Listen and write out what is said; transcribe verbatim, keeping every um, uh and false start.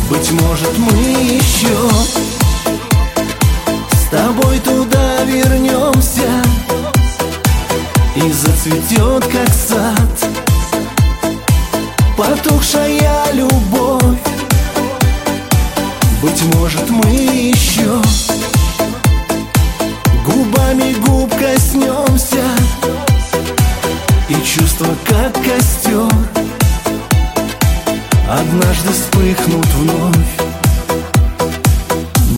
Быть может, мы еще с тобой туда вернемся, и зацветет, как сад, потухшая любовь. Быть может, мы еще губами губ коснемся, и чувства, как костер, однажды вспыхнут вновь.